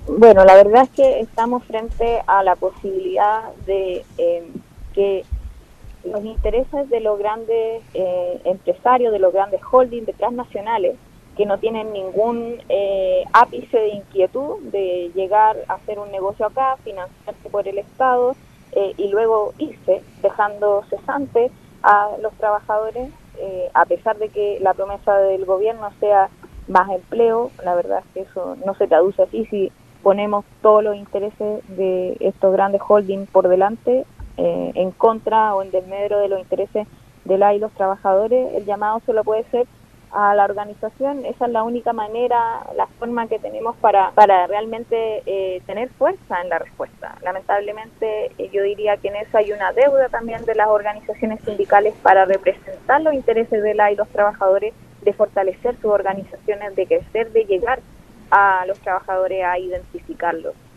Bueno, la verdad es que estamos frente a la posibilidad de que los intereses de los grandes empresarios, de los grandes holdings, de transnacionales, que no tienen ningún ápice de inquietud de llegar a hacer un negocio acá, financiarse por el Estado y luego irse, dejando cesantes a los trabajadores, a pesar de que la promesa del gobierno sea más empleo. La verdad es que eso no se traduce así. Si ponemos todos los intereses de estos grandes holdings por delante, en contra o en desmedro de los intereses de la y los trabajadores, el llamado solo puede ser a la organización. Esa es la única manera, la forma que tenemos para realmente tener fuerza en la respuesta. Lamentablemente, yo diría que en eso hay una deuda también de las organizaciones sindicales para representar los intereses de la y los trabajadores, de fortalecer sus organizaciones, de crecer, de llegar a los trabajadores a identificarlos.